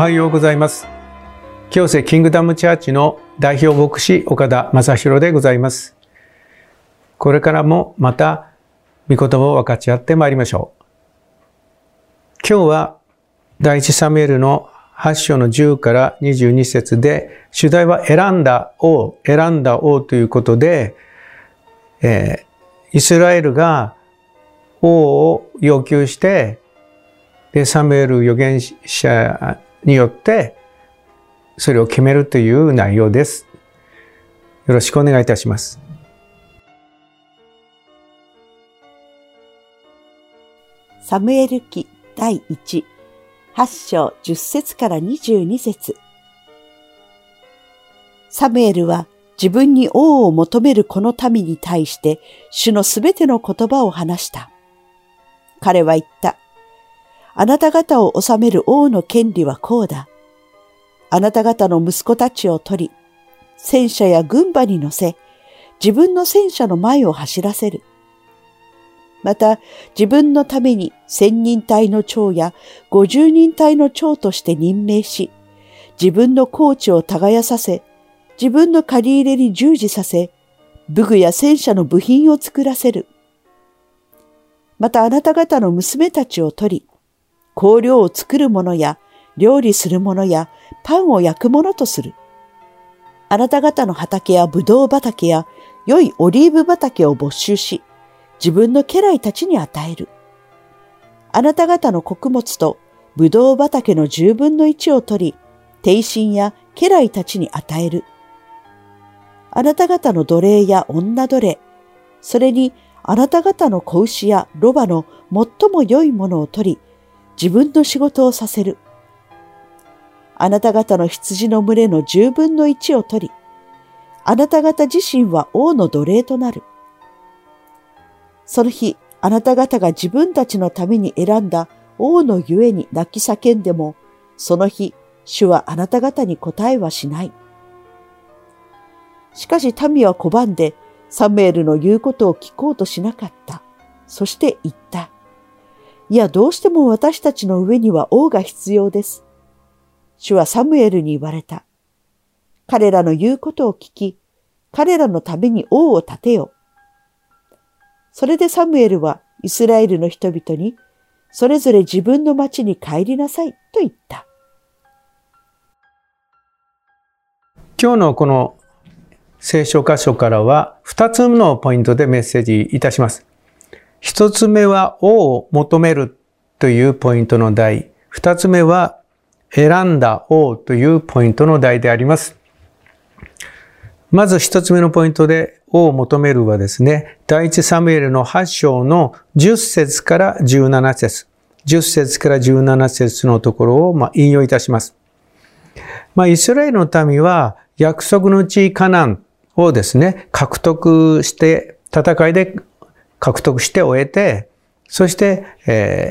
はようございます。京セキングダムチャーチの代表牧師岡田正博でございます。これからもまた御言葉を分かち合ってまいりましょう。今日は第一サムエルの8章の10から22節で、主題は選んだ王ということで、イスラエルが王を要求して、でサムエル預言者によってそれを決めるという内容です。よろしくお願いいたします。 サムエル記第1、8章10節から22節。サムエルは自分に王を求めるこの民に対して主のすべての言葉を話した。彼は言った。あなた方を治める王の権利はこうだ。あなた方の息子たちを取り、戦車や軍馬に乗せ、自分の戦車の前を走らせる。また、自分のために1000人隊の長や50人隊の長として任命し、自分のコーチを耕させ、自分の借り入れに従事させ、武具や戦車の部品を作らせる。またあなた方の娘たちを取り、香料を作る者や料理する者やパンを焼く者とする。あなた方の畑やブドウ畑や良いオリーブ畑を没収し、自分の家来たちに与える。あなた方の穀物とブドウ畑の10分の1を取り、帝臣や家来たちに与える。あなた方の奴隷や女奴隷、それにあなた方の子牛やロ馬の最も良いものを取り、自分の仕事をさせる。あなた方の羊の群れの10分の1を取り、あなた方自身は王の奴隷となる。その日、あなた方が自分たちのために選んだ王のゆえに泣き叫んでも、その日、主はあなた方に答えはしない。しかし民は拒んで、サムエルの言うことを聞こうとしなかった。そして言った。いや、どうしても私たちの上には王が必要です。主はサムエルに言われた。彼らの言うことを聞き、彼らのために王を立てよ。それでサムエルはイスラエルの人々に、それぞれ自分の町に帰りなさいと言った。 今日のこの聖書箇所からは2つのポイントでメッセージいたします。1つ目は王を求めるというポイントの題。2つ目は選んだ王というポイントの題であります。まず1つ目のポイントで王を求めるはですね、第一サムエルの8章の10節から17節。10節から17節のところを引用いたします。イスラエルの民は約束の地カナンをですね、獲得して、戦いで獲得して終えて、そして、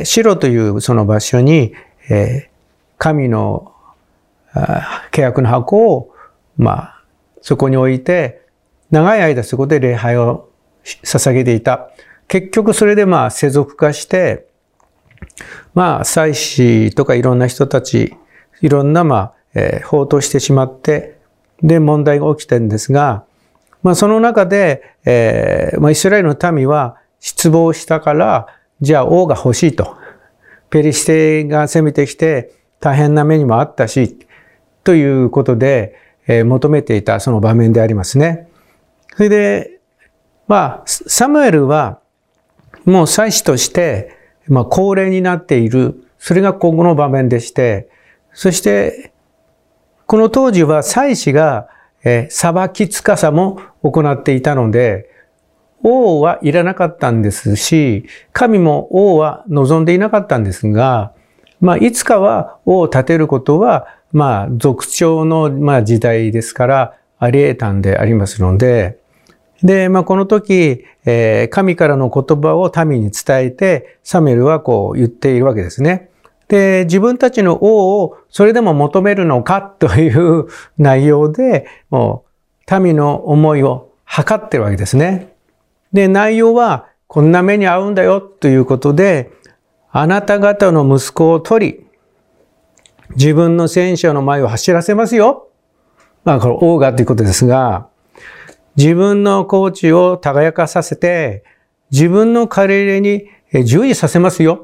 シロというその場所に、神の契約の箱を、そこに置いて、長い間そこで礼拝を捧げていた。結局それで世俗化して、祭司とかいろんな人たち、いろんな放蕩してしまって、で問題が起きてるんですが、その中で、イスラエルの民は失望したから、じゃあ王が欲しいと。ペリシテが攻めてきて大変な目にもあったし、ということで、求めていたその場面でありますね。それで、サムエルはもう祭司として、高齢になっている。それがここの場面でして、そして、この当時は祭司が、裁き司も行っていたので、王はいらなかったんですし、神も王は望んでいなかったんですが、いつかは王を立てることは、族長の時代ですから、あり得たんでありますので、で、この時、神からの言葉を民に伝えて、サムエルはこう言っているわけですね。で、自分たちの王をそれでも求めるのかという内容で、もう民の思いを測ってるわけですね。で、内容はこんな目に遭うんだよということで、あなた方の息子を取り、 自分の戦車の前を走らせますよ。これ王がということですが、自分の高地を輝かさせて、自分の彼らに従事させますよ。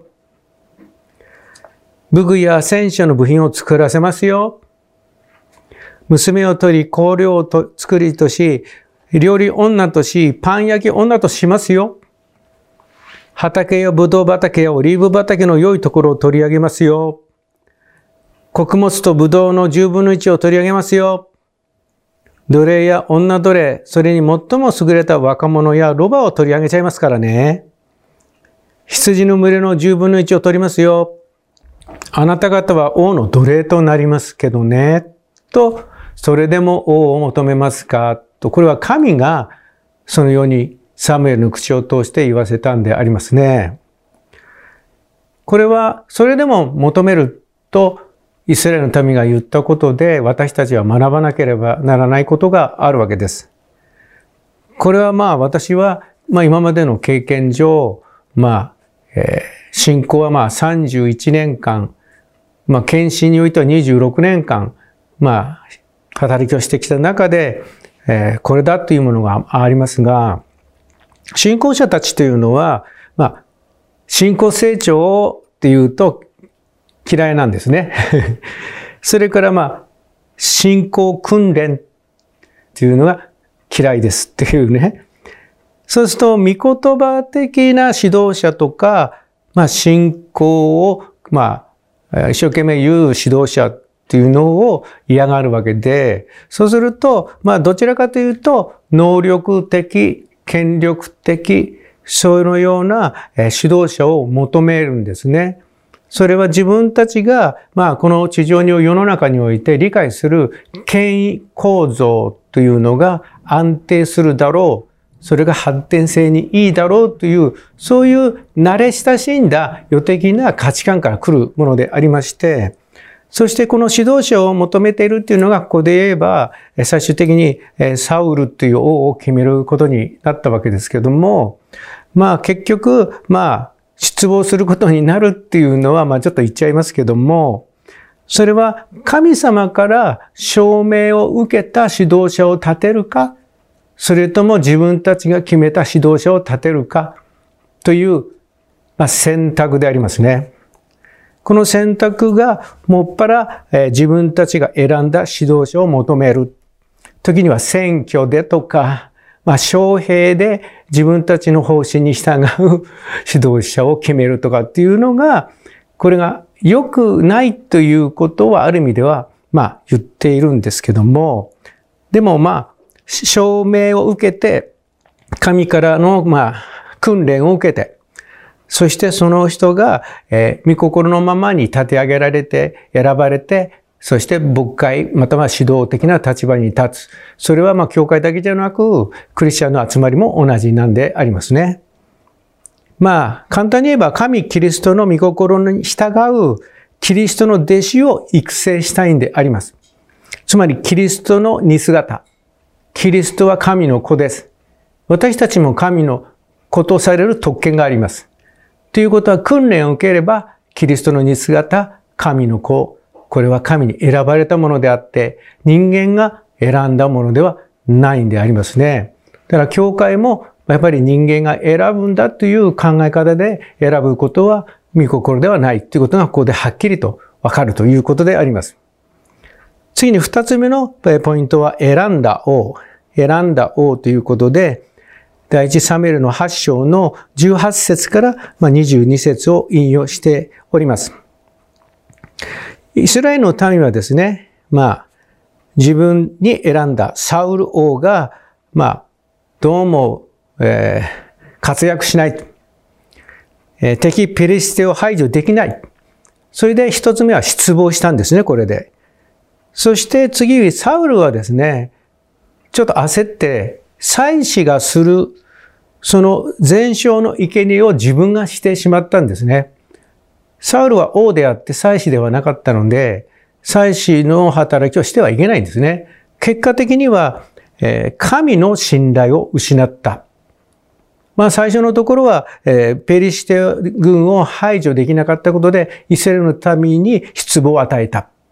武具や戦車の部品を作らせますよ。娘を取り、香料を作りとし、料理女とし、パン焼き女としますよ。畑やブドウ畑やオリーブ畑の良いところを取り上げますよ。穀物とブドウの10分の1を取り上げますよ。奴隷や女奴隷、それに最も優れた若者やロバを取り上げちゃいますからね。羊の群れの10分の1を取りますよ。あなた方は王の奴隷となりますけどね。と、それでも王を求めますかと、これは神がそのようにサムエルの口を通して言わせたんでありますね。これは、それでも求めると、イスラエルの民が言ったことで、私たちは学ばなければならないことがあるわけです。これは私は、今までの経験上、信仰は31年間、献身においては26年間、働きをしてきた中で、これだというものがありますが、信仰者たちというのは、信仰成長っていうと嫌いなんですね。それから信仰訓練っていうのが嫌いですっていうね。そうすると、御言葉的な指導者とか、信仰を、一生懸命言う指導者っていうのを嫌がるわけで、そうすると、どちらかというと、能力的、権力的、そのような指導者を求めるんですね。それは自分たちが、この地上に世の中において理解する権威構造というのが安定するだろう。それが発展性にいいだろうという、そういう慣れ親しんだ世的な価値観から来るものでありまして、そしてこの指導者を求めているというのが、ここで言えば、最終的にサウルという王を決めることになったわけですけども、結局、失望することになるっていうのは、ちょっと言っちゃいますけども、それは神様から証明を受けた指導者を立てるか、それとも自分たちが決めた指導者を立てるかという、選択でありますね。この選択がもっぱら自分たちが選んだ指導者を求める。時には選挙でとか、招聘で自分たちの方針に従う指導者を決めるとかっていうのが、これが良くないということはある意味では、言っているんですけども、でも証明を受けて、神からの訓練を受けて、そしてその人が、御心のままに立て上げられて、選ばれて、そして牧会、または指導的な立場に立つ。それは教会だけじゃなく、クリスチャンの集まりも同じなんでありますね。簡単に言えば、神キリストの御心に従うキリストの弟子を育成したいんであります。つまり、キリストの似姿。キリストは神の子です。私たちも神の子とされる特権があります。ということは、訓練を受ければ、キリストの似姿、神の子、これは神に選ばれたものであって、人間が選んだものではないんでありますね。だから教会もやっぱり人間が選ぶんだという考え方で選ぶことは御心ではないということがここではっきりとわかるということであります。次に二つ目のポイントは選んだ王。選んだ王ということで、第一サムエルの8章の18節から22節を引用しております。イスラエルの民はですね、自分に選んだサウル王が、どうも、活躍しない。敵ペリシテを排除できない。それで一つ目は失望したんですね、これで。そして次、サウルはですね、ちょっと焦って、祭司がする、その全焼の生贄を自分がしてしまったんですね。サウルは王であって祭司ではなかったので、祭司の働きをしてはいけないんですね。結果的には、神の信頼を失った。最初のところは、ペリシテ軍を排除できなかったことで、イスラエルの民に失望を与えた。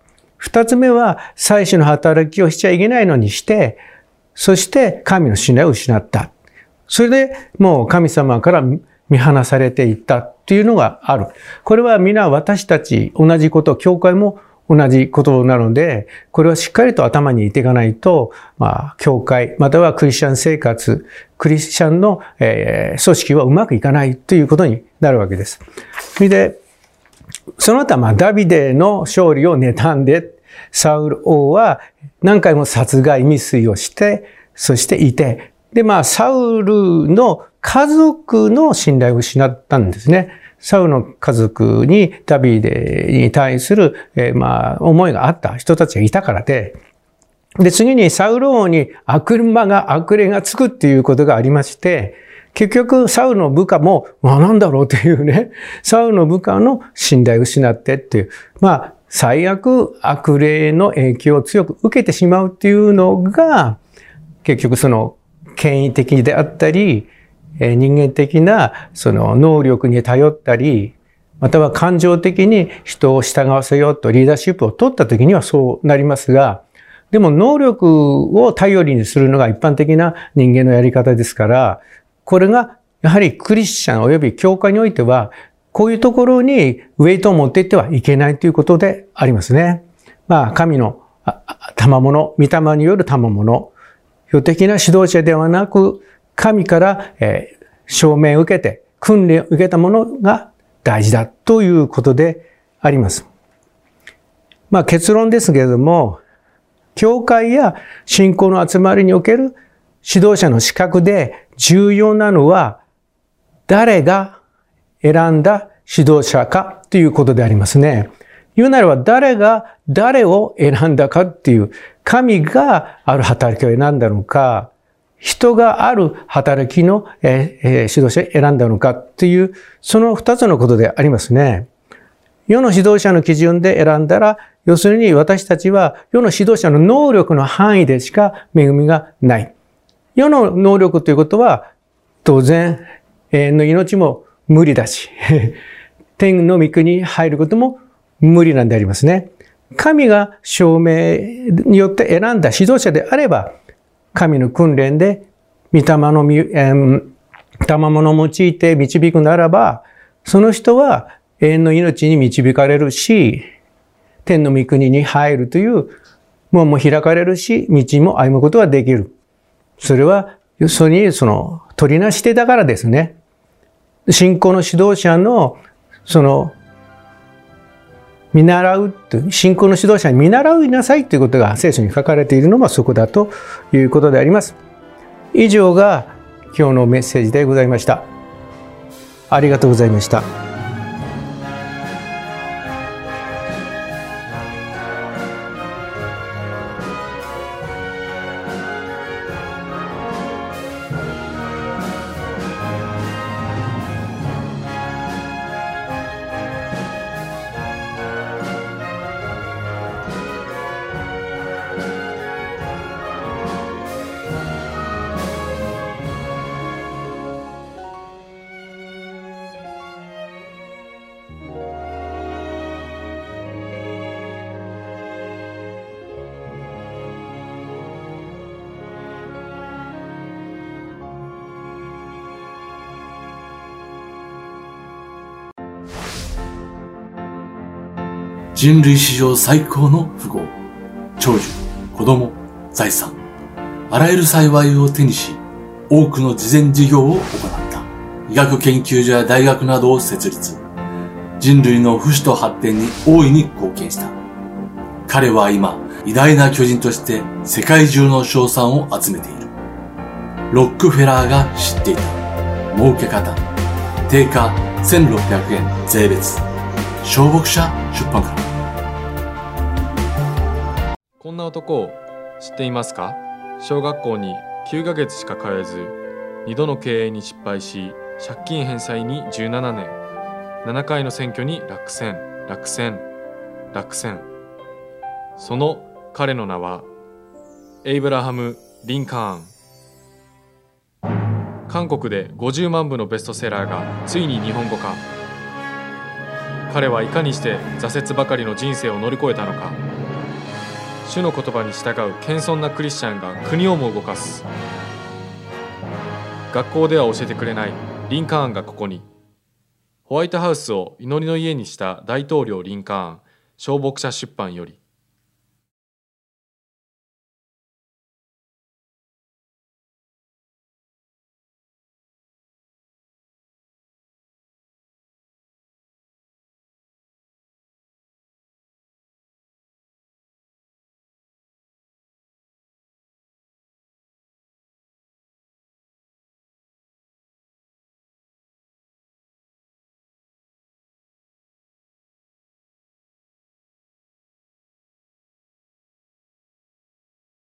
二つ目は祭司の働きをしちゃいけないのにして、そして神の信頼を失った。それでもう神様から見放されていったっていうのがある。これは皆私たち同じこと、教会も同じことなので、これはしっかりと頭に入れていかないと、教会、またはクリスチャン生活、クリスチャンの、組織はうまくいかないということになるわけです。それで、その他、ダビデの勝利を妬んで、サウル王は何回も殺害未遂をして、そしていて、で、サウルの家族の信頼を失ったんですね。サウルの家族にダビデに対する、思いがあった人たちがいたからで、で、次にサウル王に悪霊がつくっていうことがありまして、結局サウルの部下も、なんだろうというね、サウルの部下の信頼を失ってっていう、最悪悪霊の影響を強く受けてしまうっていうのが、結局その権威的であったり、人間的なその能力に頼ったり、または感情的に人を従わせようとリーダーシップを取った時にはそうなりますが、でも能力を頼りにするのが一般的な人間のやり方ですから、これがやはりクリスチャン及び教会においては、こういうところにウェイトを持っていってはいけないということでありますね。神の賜物、御霊による賜物、世的な指導者ではなく、神から、証明を受けて、訓練を受けたものが大事だということであります。結論ですけれども、教会や信仰の集まりにおける指導者の資格で重要なのは、誰が選んだ指導者かということでありますね。言うならば誰が誰を選んだかっていう、神がある働きを選んだのか、人がある働きの指導者を選んだのかっていう、その二つのことでありますね。世の指導者の基準で選んだら、要するに私たちは世の指導者の能力の範囲でしか恵みがない。世の能力ということは、当然、永遠の命も無理だし、天の御国に入ることも無理なんでありますね。神が証明によって選んだ指導者であれば、神の訓練で御霊の賜物を用いて導くならば、その人は永遠の命に導かれるし、天の御国に入るという門も開かれるし、道も歩むことができる。それは、要するに取りなし手だからですね。信仰の指導者の見習うという、信仰の指導者に見習いなさいということが聖書に書かれているのもそこだということであります。以上が今日のメッセージでございました。ありがとうございました。 人類史上最高の富豪、長寿、子供、財産、あらゆる幸いを手にし、多くの慈善事業を行った。医学研究所や大学などを設立。人類の不死と発展に大いに貢献した。彼は今、偉大な巨人として世界中の称賛を集めている。ロックフェラーが知っていた。儲け方。定価1600円税別。小牧者出版から。 こんな男を知っていますか？小学校に9ヶ月しか通えず、2度の経営に失敗し、借金返済に17年、7回の選挙に落選。その彼の名は、エイブラハム・リンカーン。韓国で50万部のベストセラーがついに日本語化。彼はいかにして挫折ばかりの人生を乗り越えたのか。 主の言葉に従う謙遜なクリスチャンが国をも動かす。学校では教えてくれないリンカーンがここに。ホワイトハウスを祈りの家にした大統領リンカーン、小牧者出版より。